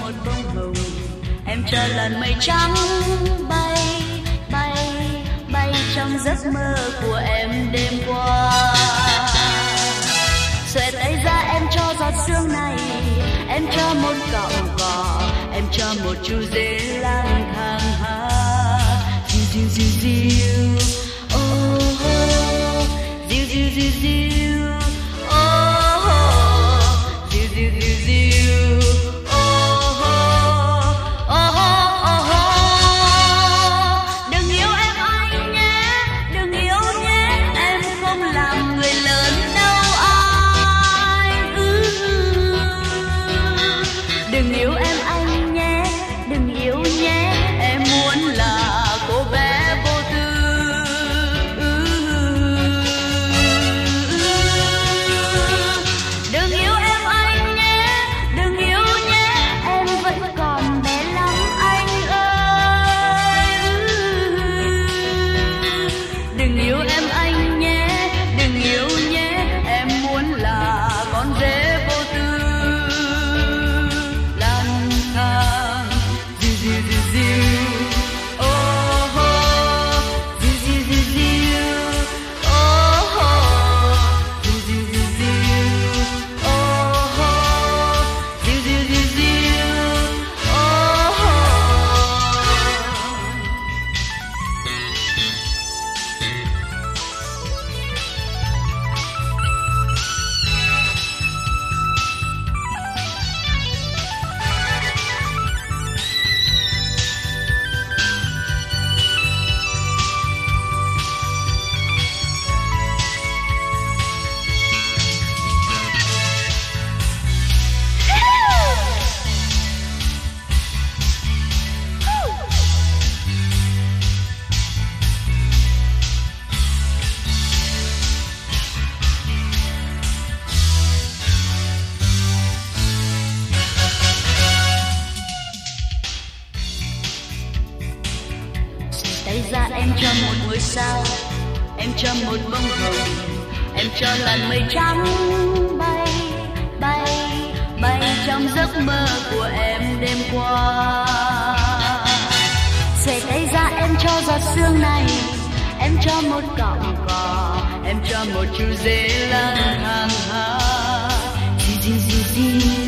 một bông hồng, em cho làn mây trắng bay bay bay trong giấc mơ của em đêm qua. Xòe tay ra em cho giọt sương này, em cho một cọng cỏ, em cho một chú dế lang thang hát. Diu diu diu diu, oh oh, diu diu diu diu, oh oh, diu diu diu diu, oh oh, oh oh, oh oh. Đừng yêu em anh nhé, đừng yêu nhé, em không làm người lớn đâu anh. Đừng yêu em anh nhé, đừng yêu nhé, em muốn là cô bé vô tư. Đừng yêu em anh nhé, đừng yêu nhé, em vẫn còn bé lắm anh ơi. Đừng yêu em anh nhé, đừng yêu nhé, em muốn là con dế vô tư. Lang thang diu diu diu diu, oh oh, diu diu diu diu, oh oh, diu diu diu diu, oh oh, diu diu diu diu, oh oh. Tay ra em cho một ngôi sao, em cho một bông hồng, em cho làn mây trắng bay bay bay trong giấc mơ của em đêm qua. Xòe tay ra em cho giọt sương này, em cho một cọng cỏ, em cho một chú dế lang thang hát. Diu diu diu diu.